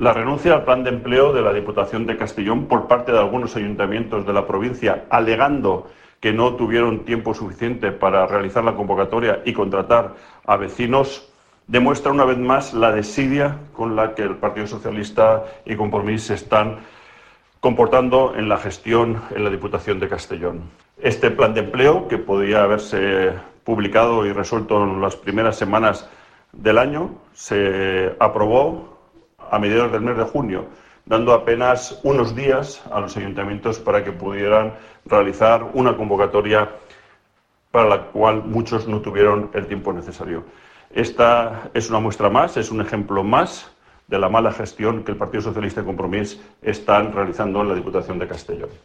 La renuncia al plan de empleo de la Diputación de Castellón por parte de algunos ayuntamientos de la provincia, alegando que no tuvieron tiempo suficiente para realizar la convocatoria y contratar a vecinos, demuestra una vez más la desidia con la que el Partido Socialista y Compromís se están comportando en la gestión en la Diputación de Castellón. Este plan de empleo, que podía haberse publicado y resuelto en las primeras semanas del año, se aprobó a mediados del mes de junio, dando apenas unos días a los ayuntamientos para que pudieran realizar una convocatoria para la cual muchos no tuvieron el tiempo necesario. Esta es una muestra más, es un ejemplo más de la mala gestión que el Partido Socialista y Compromís están realizando en la Diputación de Castellón.